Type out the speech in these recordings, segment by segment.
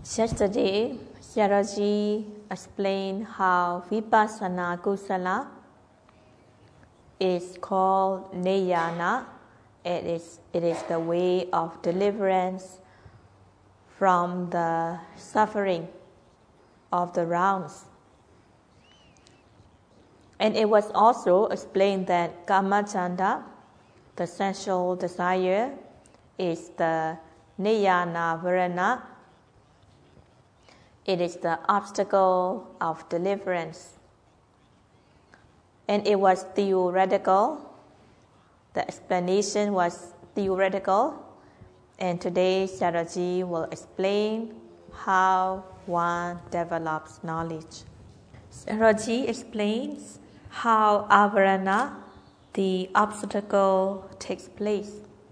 Yesterday, Sayadaw explained how Vipassana Kusala is called Niyana. It is the way of deliverance from the suffering of the rounds. And it was also explained that Kamachanda, the sensual desire, is the Niyana Varana. It is the obstacle of deliverance. And it was theoretical. The explanation was theoretical. And today, Sayadaw will explain how one develops knowledge. Sayadaw explains how avarana, the obstacle, takes place.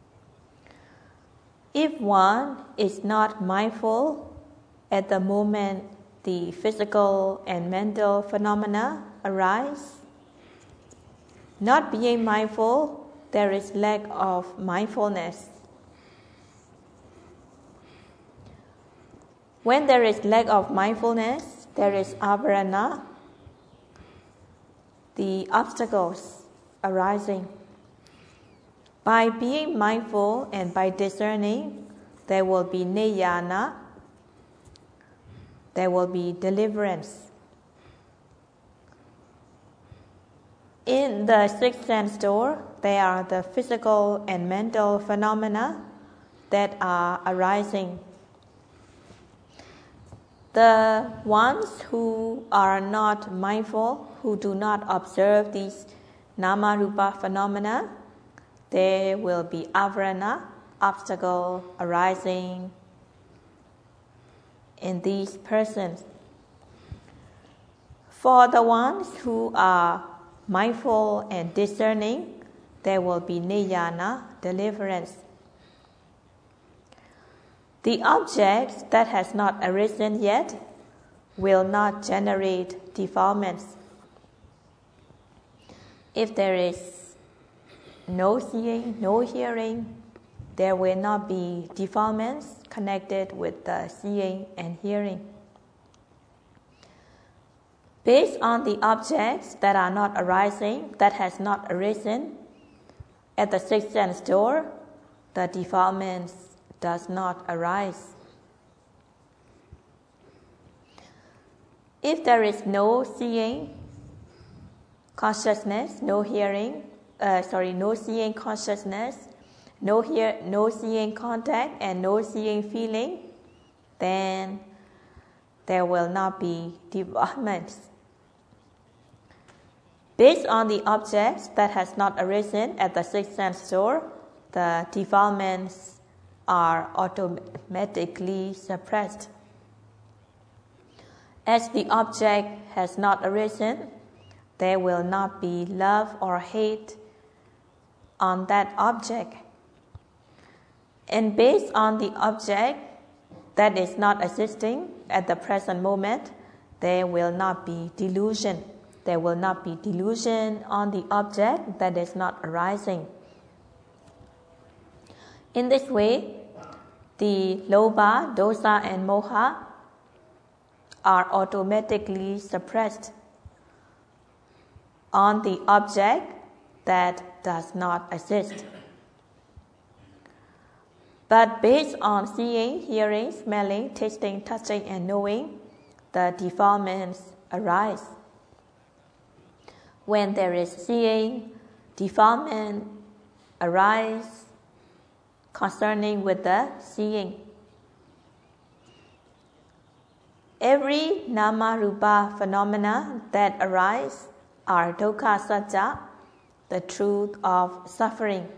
If one is not mindful at the moment the physical and mental phenomena arise, not being mindful, there is lack of mindfulness. When there is lack of mindfulness, there is avarana, the obstacles arising. By being mindful and by discerning, there will be niyana, there will be deliverance. In the sixth sense door, there are the physical and mental phenomena that are arising. The ones who are not mindful, who do not observe these nama-rupa phenomena, there will be avarana, obstacle arising in these persons. For the ones who are mindful and discerning, there will be niyana, deliverance. The object that has not arisen yet will not generate defilements. If there is no seeing, no hearing, there will not be defilements connected with the seeing and hearing. Based on the objects that are not arising, that has not arisen, at the sixth sense door, the defilements does not arise. If there is no seeing consciousness, no seeing consciousness, no seeing contact, and no seeing feeling, then there will not be developments. Based on the objects that has not arisen at the sixth sense door, the defilements are automatically suppressed. As the object has not arisen, there will not be love or hate on that object. And based on the object that is not existing at the present moment, there will not be delusion. There will not be delusion on the object that is not arising. In this way, the lobha, dosa, and moha are automatically suppressed on the object that does not exist. But based on seeing, hearing, smelling, tasting, touching, and knowing, the defilements arise. When there is seeing, defilement arise concerning with the seeing. Every nama-rupa phenomena that arise are dukkha satya, the truth of suffering.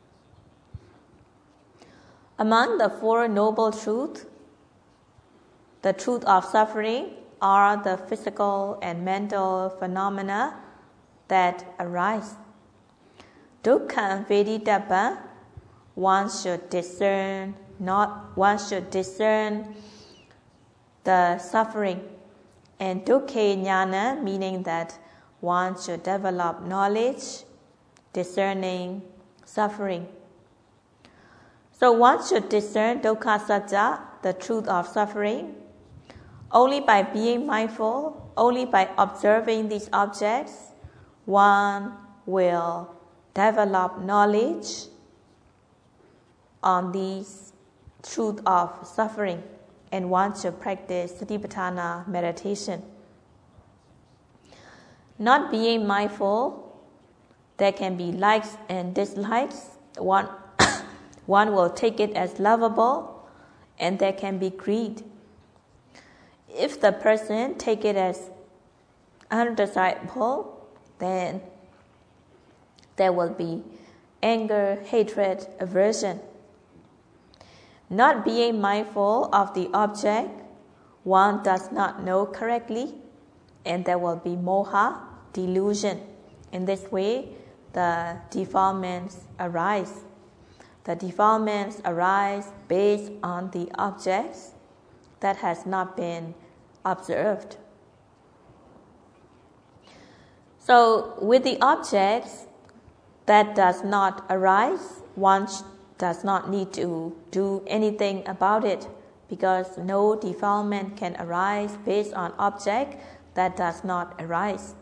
Among the Four Noble Truths, the truth of suffering are the physical and mental phenomena that arise. Dukkha veditappa, one should discern the suffering, and dukkha jnana, meaning that one should develop knowledge discerning suffering. So one should discern dukkha satya, the truth of suffering, Only by being mindful, only by observing these objects, one will develop knowledge on these truth of suffering, and one should practice Satipatthana meditation. Not being mindful, there can be likes and dislikes. One will take it as lovable, and there can be greed. If the person take it as undesirable, then there will be anger, hatred, aversion. Not being mindful of the object, one does not know correctly, and there will be moha, delusion. In this way, the defilements arise. The defilements arise based on the objects that has not been observed. So, with the objects that does not arise, one does not need to do anything about it, because no defilement can arise based on object that does not arise.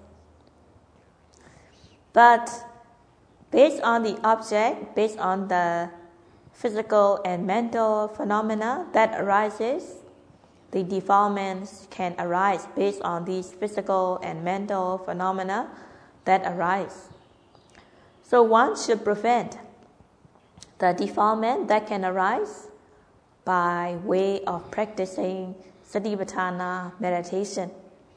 But based on the object, based on the physical and mental phenomena that arises, the defilements can arise based on these physical and mental phenomena that arise. So one should prevent the defilement that can arise by way of practicing Satipatthana meditation.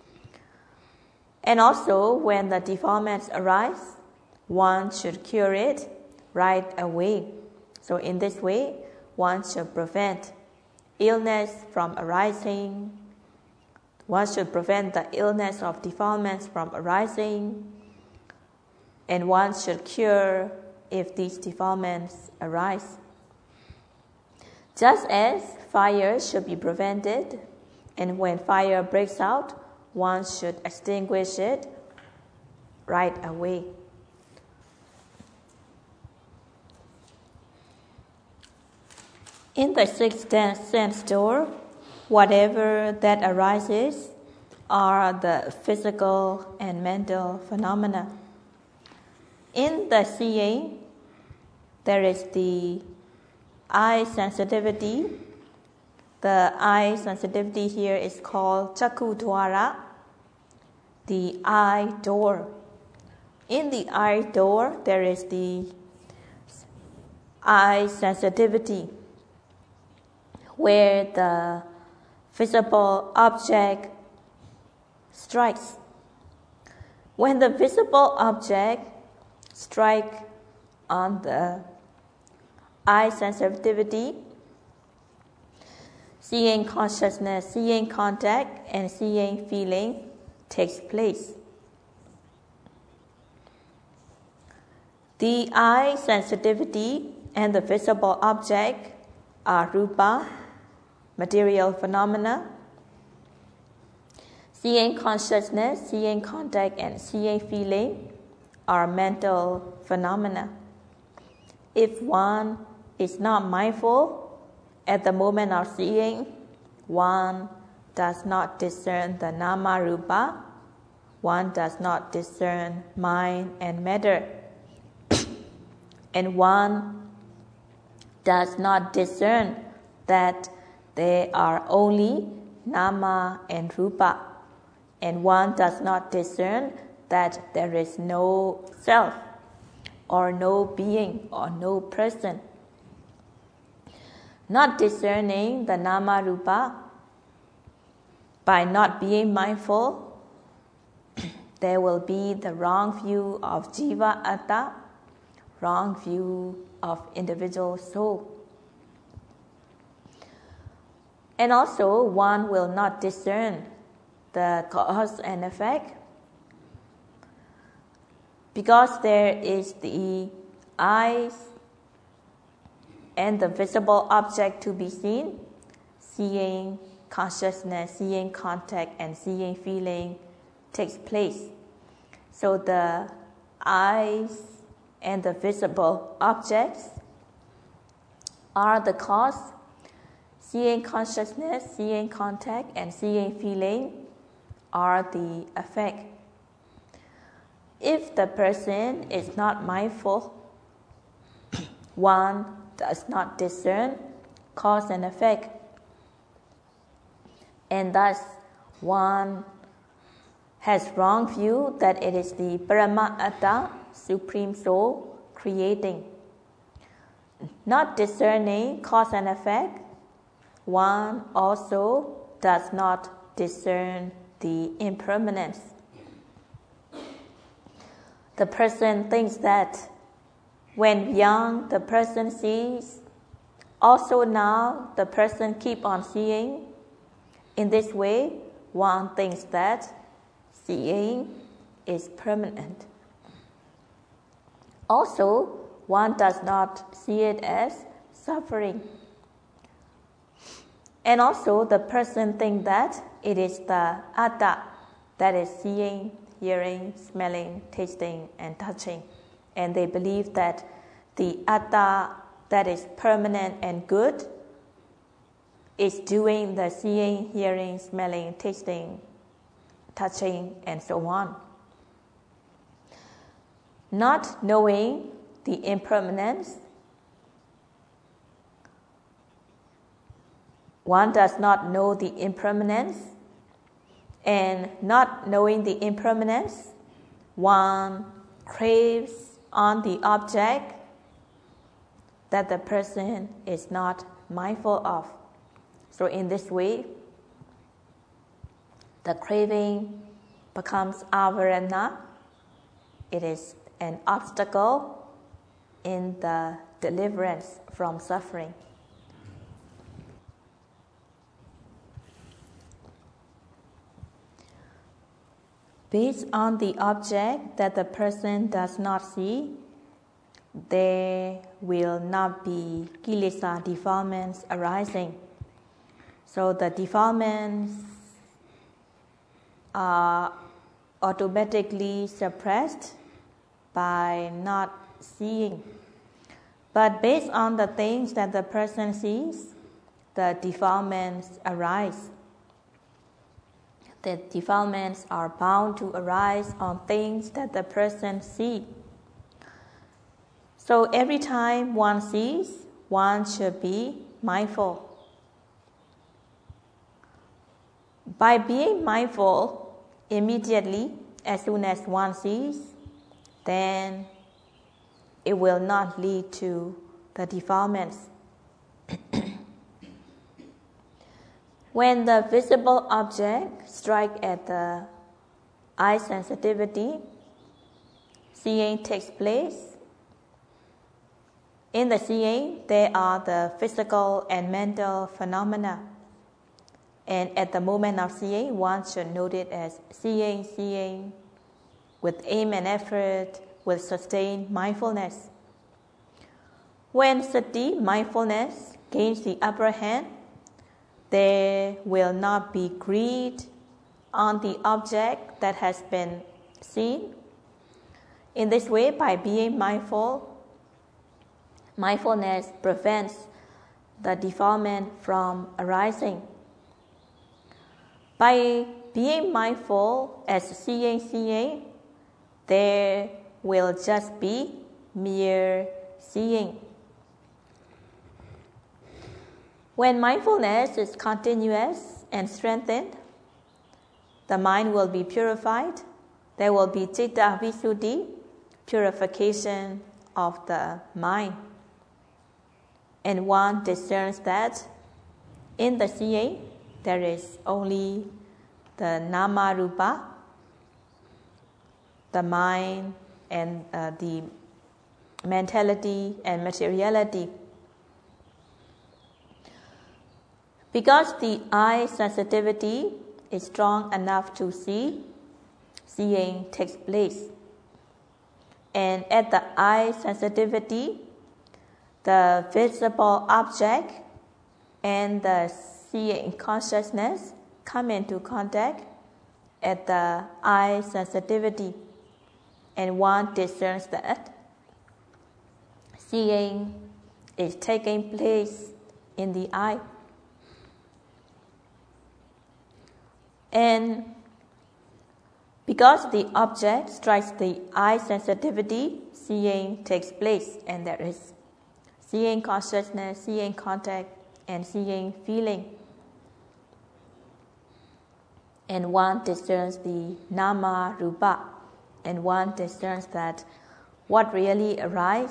And also, when the defilements arise, one should cure it right away. So in this way, one should prevent illness from arising. One should prevent the illness of defilements from arising. And one should cure if these defilements arise. Just as fire should be prevented, and when fire breaks out, one should extinguish it right away. In the sixth sense door, whatever that arises are the physical and mental phenomena. In the seeing, there is the eye sensitivity. The eye sensitivity here is called Chakku Dwara, the eye door. In the eye door, there is the eye sensitivity, where the visible object strikes. When the visible object strikes on the eye sensitivity, seeing consciousness, seeing contact, and seeing feeling takes place. The eye sensitivity and the visible object are rupa, material phenomena. Seeing consciousness, seeing contact, and seeing feeling are mental phenomena. If one is not mindful at the moment of seeing, one does not discern the nama rupa, one does not discern mind and matter, and one does not discern that they are only nama and rupa, and one does not discern that there is no self or no being or no person. Not discerning the nama rupa, by not being mindful, there will be the wrong view of jiva atta, wrong view of individual soul. And also, one will not discern the cause and effect, because there is the eyes and the visible object to be seen, seeing consciousness, seeing contact, and seeing feeling takes place. So the eyes and the visible objects are the cause. Seeing consciousness, seeing contact, and seeing feeling are the effect. If the person is not mindful, one does not discern cause and effect, and thus one has wrong view that it is the Paramatta, Supreme Soul, creating. Not discerning cause and effect, one also does not discern the impermanence. The person thinks that when young the person sees, also now the person keep on seeing. In this way, one thinks that seeing is permanent. Also, one does not see it as suffering. And also, the person thinks that it is the atta, that is seeing, hearing, smelling, tasting, and touching. And they believe that the atta, that is permanent and good, is doing the seeing, hearing, smelling, tasting, touching, and so on. Not knowing the impermanence, one does not know the impermanence, and not knowing the impermanence, one craves on the object that the person is not mindful of. So in this way, the craving becomes avarana. It is an obstacle in the deliverance from suffering. Based on the object that the person does not see, there will not be kilesa defilements arising. So the defilements are automatically suppressed by not seeing. But based on the things that the person sees, the defilements arise. The defilements are bound to arise on things that the person sees. So every time one sees, one should be mindful. By being mindful immediately, as soon as one sees, then it will not lead to the defilements. When the visible object strikes at the eye sensitivity, seeing takes place. In the seeing, there are the physical and mental phenomena. And at the moment of seeing, one should note it as seeing, with aim and effort, with sustained mindfulness. When sati, mindfulness, gains the upper hand, there will not be greed on the object that has been seen. In this way, by being mindful, mindfulness prevents the defilement from arising. By being mindful as seeing, there will just be mere seeing. When mindfulness is continuous and strengthened, the mind will be purified. There will be citta visuddhi, purification of the mind. And one discerns that in the seeing, there is only the nama rupa, the mind and the mentality and materiality. Because the eye sensitivity is strong enough to see, seeing takes place. And at the eye sensitivity, the visible object and the seeing consciousness come into contact at the eye sensitivity, and one discerns that seeing is taking place in the eye. And because the object strikes the eye sensitivity, seeing takes place, and there is seeing consciousness, seeing contact, and seeing feeling. And one discerns the nama rupa, and one discerns that what really arises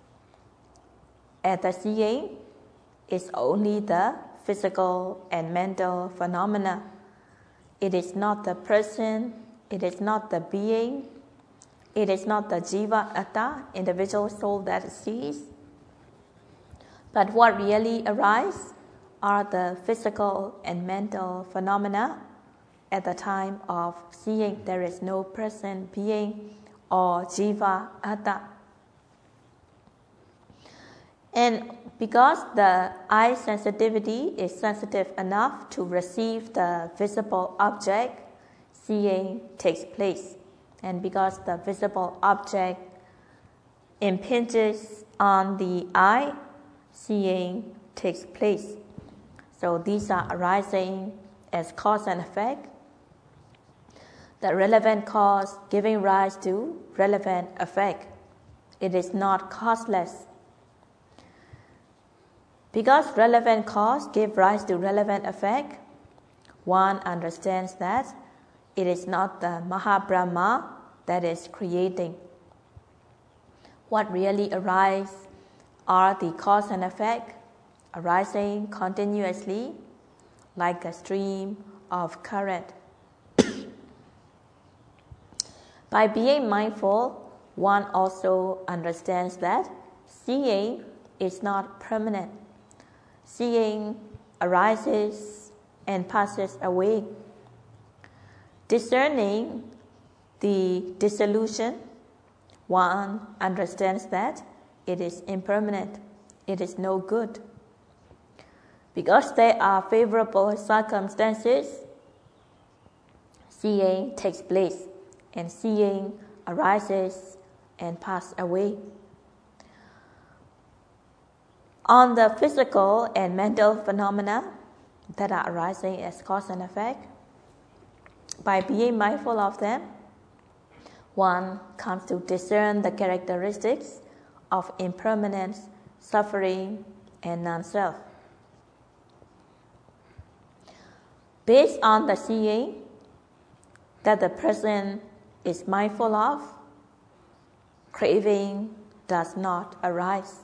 at the seeing is only the physical and mental phenomena. It is not the person, it is not the being, it is not the jiva atta, individual soul that sees. But what really arises are the physical and mental phenomena. At the time of seeing, there is no person, being, or jiva atta. And because the eye sensitivity is sensitive enough to receive the visible object, seeing takes place. And because the visible object impinges on the eye, seeing takes place. So these are arising as cause and effect. The relevant cause giving rise to relevant effect. It is not causeless. Because relevant cause give rise to relevant effect, one understands that it is not the Mahabrahma that is creating. What really arises are the cause and effect arising continuously like a stream of current. By being mindful, one also understands that seeing is not permanent. Seeing arises and passes away. Discerning the dissolution, one understands that it is impermanent, it is no good. Because there are favorable circumstances, seeing takes place, and seeing arises and passes away. On the physical and mental phenomena that are arising as cause and effect, by being mindful of them, one comes to discern the characteristics of impermanence, suffering, and non-self. Based on the seeing that the person is mindful of, craving does not arise.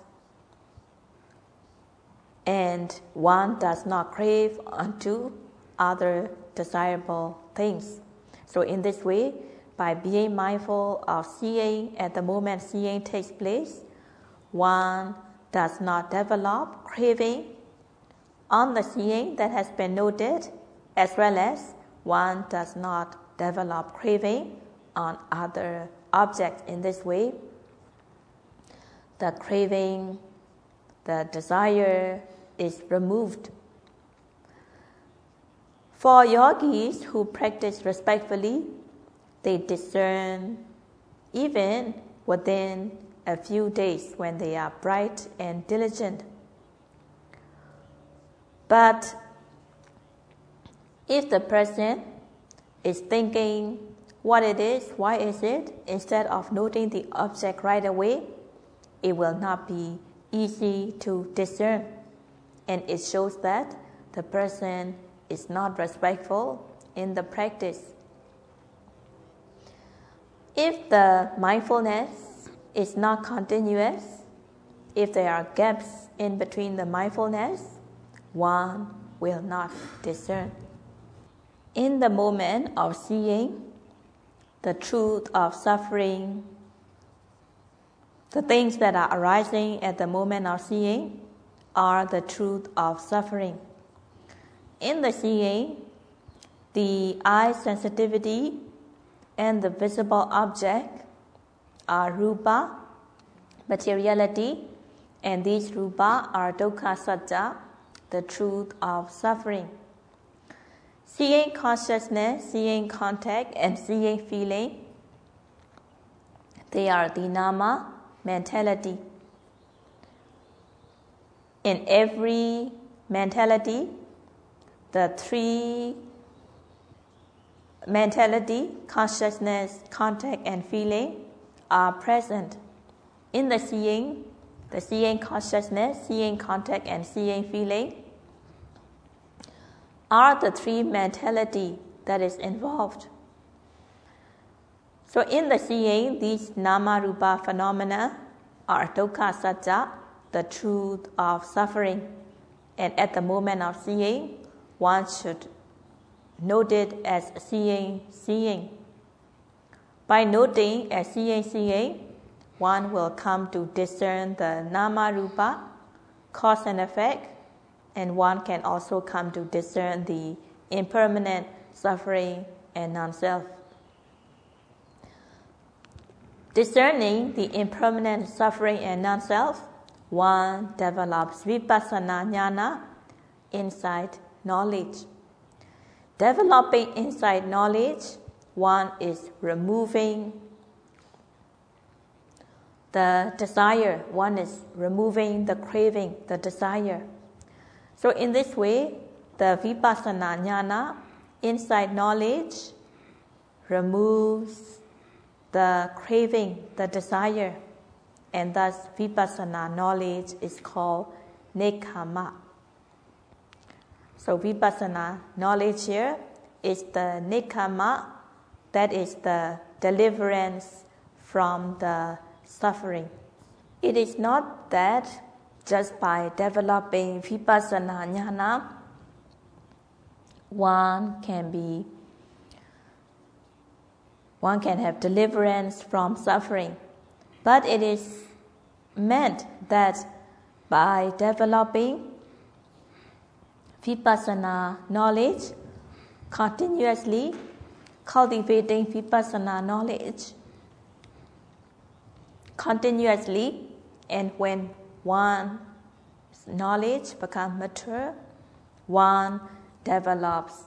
And one does not crave unto other desirable things. So in this way, by being mindful of seeing at the moment seeing takes place, one does not develop craving on the seeing that has been noted, as well as one does not develop craving on other objects. In this way, the craving, the desire is removed. For yogis who practice respectfully, they discern even within a few days when they are bright and diligent. But if the person is thinking what it is, why is it, instead of noting the object right away, it will not be easy to discern. And it shows that the person is not respectful in the practice. If the mindfulness is not continuous, if there are gaps in between the mindfulness, one will not discern. In the moment of seeing, the truth of suffering, the things that are arising at the moment of seeing are the truth of suffering. In the seeing, the eye sensitivity and the visible object are rupa, materiality, and these rupa are dukkha satya, the truth of suffering. Seeing consciousness, seeing contact, and seeing feeling, they are the nama, mentality. In every mentality, the three mentality, consciousness, contact, and feeling are present. In the seeing consciousness, seeing contact, and seeing feeling are the three mentality that is involved. So in the seeing, these nama-rupa phenomena are dukkha satya, the truth of suffering. And at the moment of seeing, one should note it as seeing. By noting as seeing, one will come to discern the nama-rupa, cause and effect, and one can also come to discern the impermanent suffering and non-self. Discerning the impermanent suffering and non-self, one develops vipassana jnana, insight knowledge. Developing insight knowledge, one is removing the desire, one is removing the craving, the desire. So in this way, the vipassana jnana, insight knowledge, removes the craving, the desire, and thus vipassana knowledge is called nekkhamma. So vipassana knowledge here is the nekkhamma, that is the deliverance from the suffering. It is not that just by developing vipassana jnana, one can have deliverance from suffering. But it is meant that by developing vipassana knowledge, continuously cultivating vipassana knowledge, continuously, and when one's knowledge becomes mature, one develops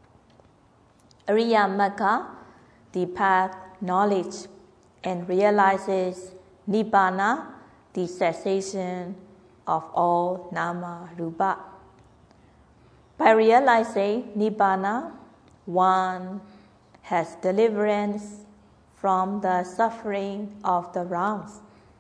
Ariya Magga, the path knowledge, and realizes Nibbana, the cessation of all nama rupa. By realizing Nibbana, one has deliverance from the suffering of the realms.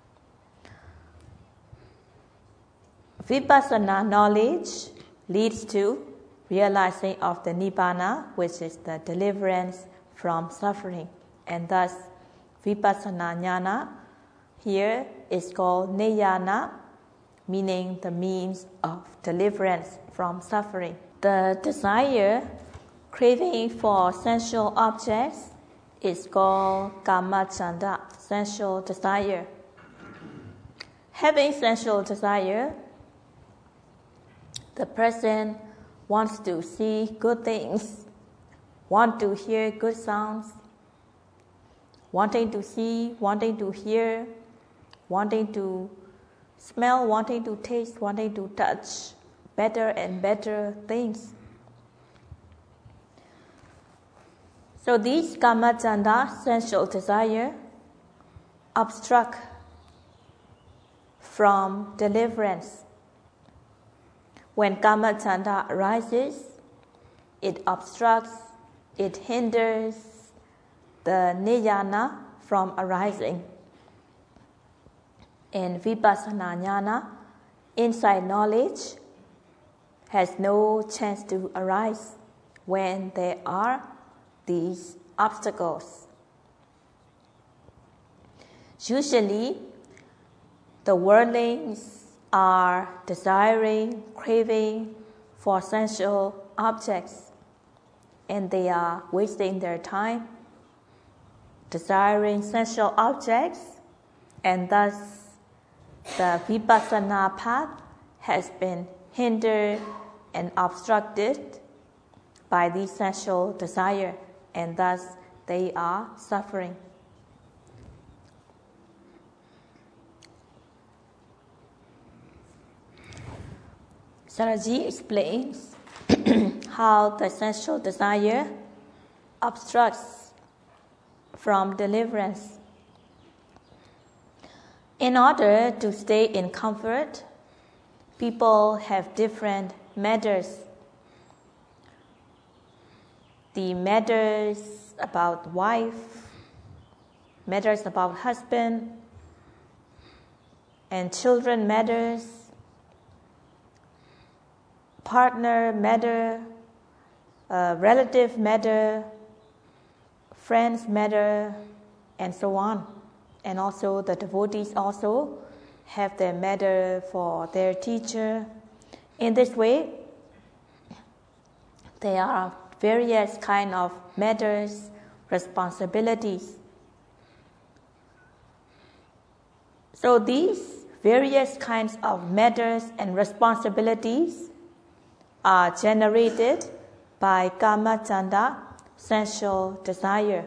Vipassana knowledge leads to realizing of the Nibbana, which is the deliverance from suffering. And thus, vipassana jnana here is called niyana, meaning the means of deliverance from suffering. The desire, craving for sensual objects is called kamacchanda, sensual desire. Having sensual desire, the person wants to see good things, want to hear good sounds, wanting to see, wanting to hear, wanting to smell, wanting to taste, wanting to touch better and better things. So these kamacchanda, sensual desire, obstruct from deliverance. When kamacchanda arises, it obstructs, it hinders the niyana from arising. In vipassana jnana, insight knowledge has no chance to arise when there are these obstacles. Usually, the worldlings are desiring, craving for sensual objects, and they are wasting their time desiring sensual objects, and thus the vipassana path has been hindered and obstructed by these sensual desire, and thus they are suffering. Saraji explains how the sensual desire obstructs from deliverance. In order to stay in comfort, people have different methods. the matters about wife, matters about husband, and children matters, partner matter, relative matter, friends matter, and so on. And also the devotees also have their matter for their teacher. In this way, there are various kind of matters, responsibilities. So these various kinds of matters and responsibilities are generated by kamacchanda, sensual desire.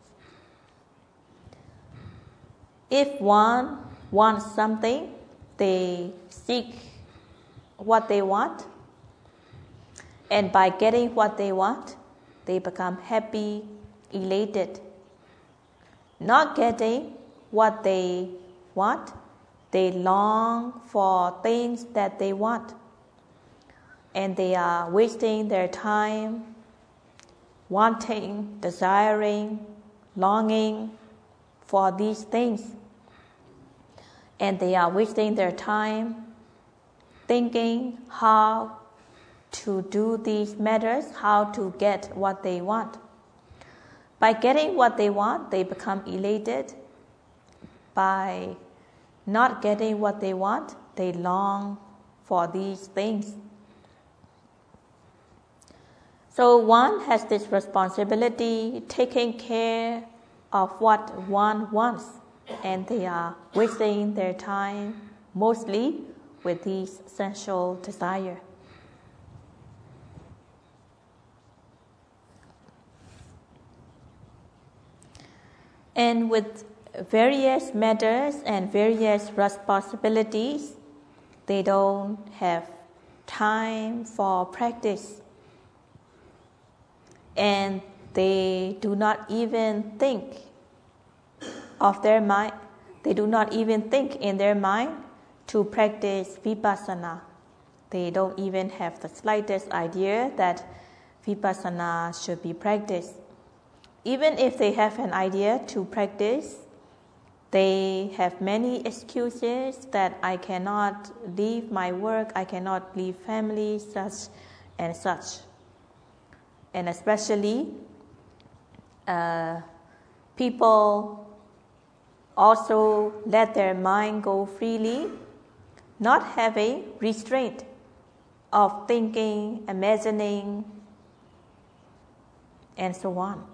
If one wants something, they seek what they want, and by getting what they want, they become happy, elated. Not getting what they want, they long for things that they want, and they are wasting their time wanting, desiring, longing for these things. And they are wasting their time thinking how to do these matters, how to get what they want. By getting what they want, they become elated. By not getting what they want, they long for these things. So one has this responsibility, taking care of what one wants, and they are wasting their time mostly with these sensual desire. And with various matters and various responsibilities, they don't have time for practice. And they do not even think of their mind, they do not even think in their mind to practice vipassana. They don't even have the slightest idea that vipassana should be practiced. Even if they have an idea to practice, they have many excuses that I cannot leave my work, I cannot leave family, such and such. And especially people also let their mind go freely, not having restraint of thinking, imagining, and so on.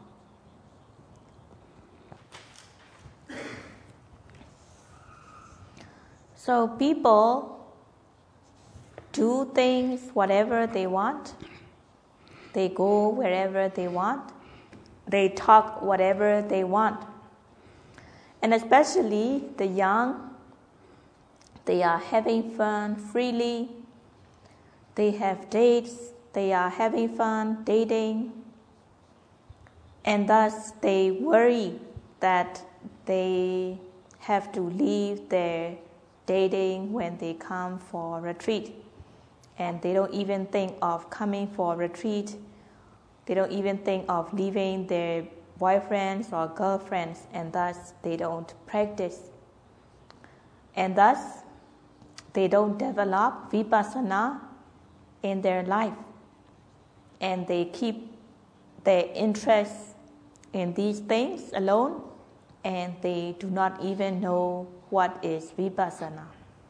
So people do things whatever they want. They go wherever they want. They talk whatever they want. And especially the young, they are having fun freely. They have dates. They are having fun dating. And thus they worry that they have to leave their dating when they come for retreat. And they don't even think of coming for retreat. They don't even think of leaving their boyfriends or girlfriends, and thus they don't practice. And thus they don't develop vipassana in their life. And they keep their interest in these things alone, and they do not even know what is vipassana.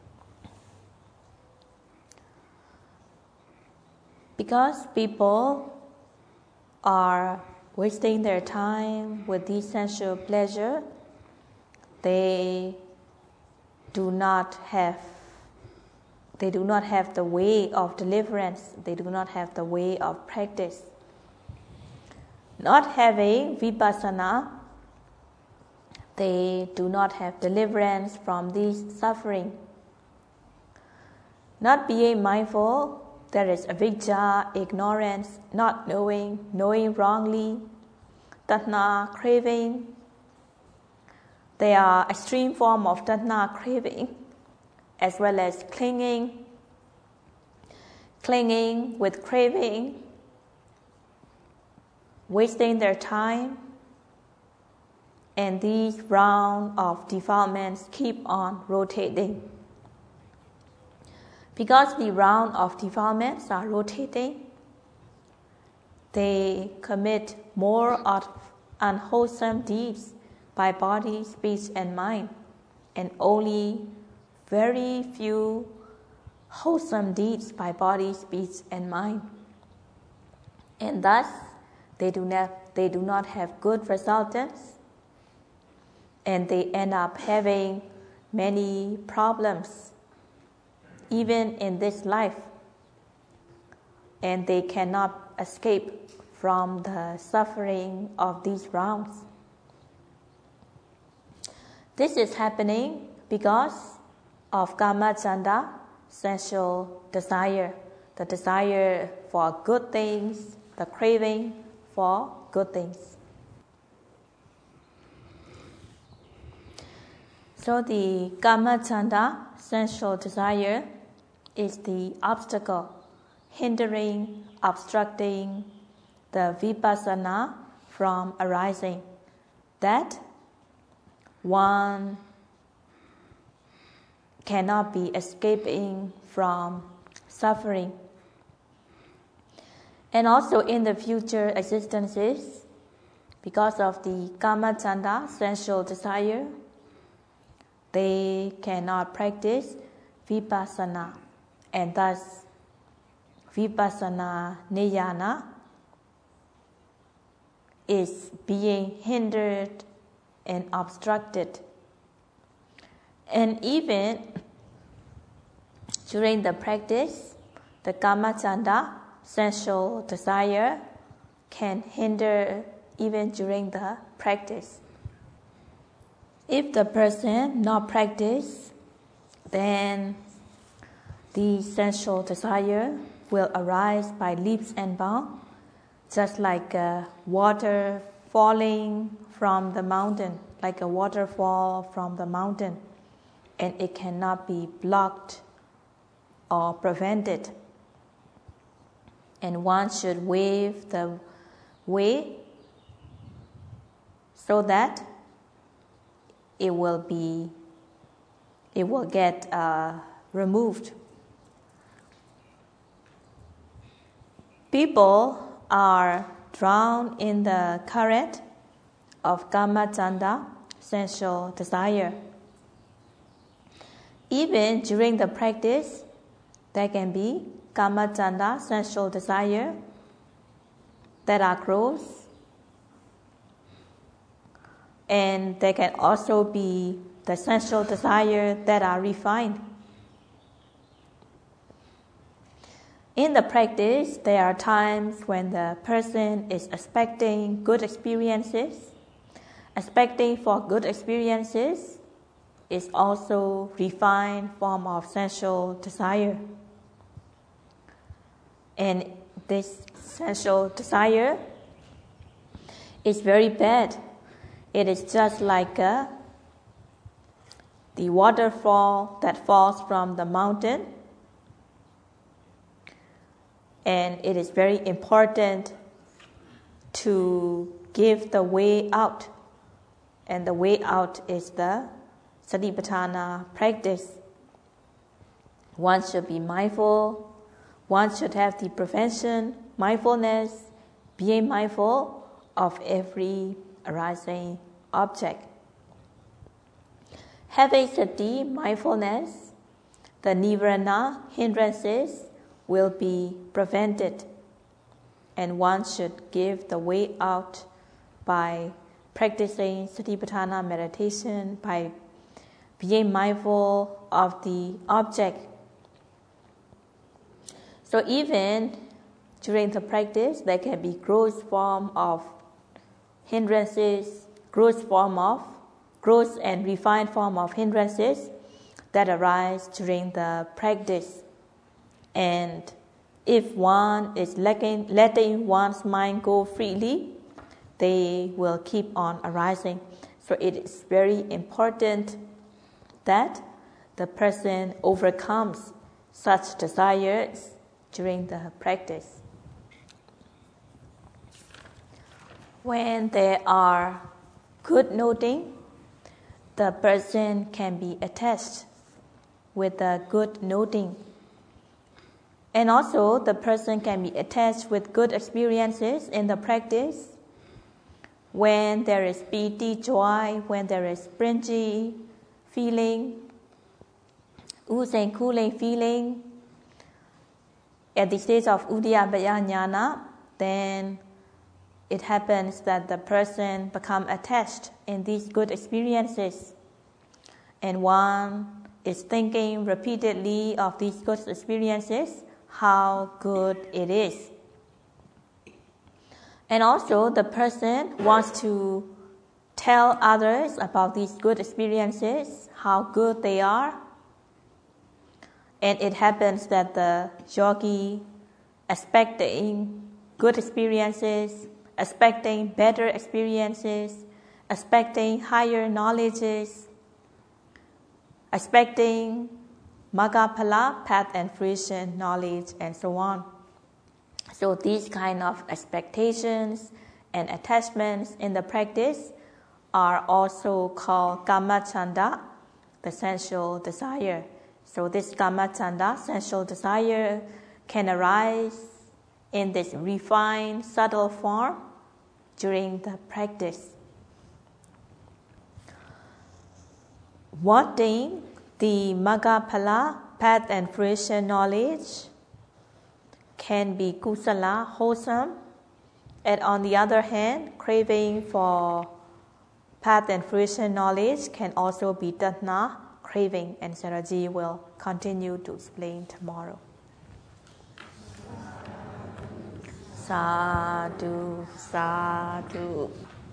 Because people are wasting their time with these sensual pleasure, they do not have the way of deliverance. They do not have the way of practice. Not having vipassana, they do not have deliverance from these suffering. Not being mindful, there is avijja, ignorance, not knowing, knowing wrongly, tanha, craving. They are extreme form of tanha, craving, as well as clinging with craving. wasting their time, and these rounds of defilements keep on rotating. Because the round of defilements are rotating, they commit more of unwholesome deeds by body, speech, and mind, and only very few wholesome deeds by body, speech, and mind. And thus, they do not have good resultants, and they end up having many problems, even in this life, and they cannot escape from the suffering of these rounds. This is happening because of kamacchanda, sensual desire, the desire for good things, the craving for good things. So the kamacchanda, sensual desire, is the obstacle hindering, obstructing the vipassana from arising, that one cannot be escaping from suffering. And also in the future existences, because of the kamacchanda, sensual desire, they cannot practice vipassana, and thus vipassana niyana is being hindered and obstructed. And even during the practice, the kamacchanda, sensual desire, can hinder even during the practice. If the person not practice, then the sensual desire will arise by leaps and bounds, just like water falling from the mountain, like a waterfall from the mountain, and it cannot be blocked or prevented. And one should wave the way so that it will get removed. People are drowned in the current of kamacchanda, sensual desire. Even during the practice, there can be kamacchanda, sensual desire, that are gross, and there can also be the sensual desire that are refined. In the practice, there are times when the person is expecting good experiences. Expecting for good experiences is also refined form of sensual desire. And this sensual desire is very bad. It is just like the waterfall that falls from the mountain. And it is very important to give the way out. And the way out is the Satipatthana practice. One should be mindful. One should have the prevention, mindfulness, being mindful of every arising object. Having sati, mindfulness, the nirvana, hindrances, will be prevented, and one should give the way out by practicing Satipatthana meditation, by being mindful of the object. So even during the practice, there can be gross form of hindrances, gross and refined form of hindrances that arise during the practice. And if one is letting one's mind go freely, they will keep on arising. So it is very important that the person overcomes such desires during the practice. When there are good noting, the person can be attached with the good noting. And also the person can be attached with good experiences in the practice. When there is piti, joy, when there is prinji feeling, using cooling feeling, at the stage of Uddiyabaya Jnana, then it happens that the person becomes attached in these good experiences. And one is thinking repeatedly of these good experiences, how good it is. And also the person wants to tell others about these good experiences, how good they are. And it happens that the yogi expecting good experiences, expecting better experiences, expecting higher knowledges, expecting Maggaphala, path and fruition, knowledge, and so on. So these kind of expectations and attachments in the practice are also called Kamachanda, the sensual desire. So this Kamachanda, sensual desire, can arise in this refined, subtle form during the practice. Wanting the Maggaphala, path and fruition knowledge can be kusala, wholesome, and on the other hand, craving for path and fruition knowledge can also be tatna, craving, and Saraji will continue to explain tomorrow. Sadhu, sadhu.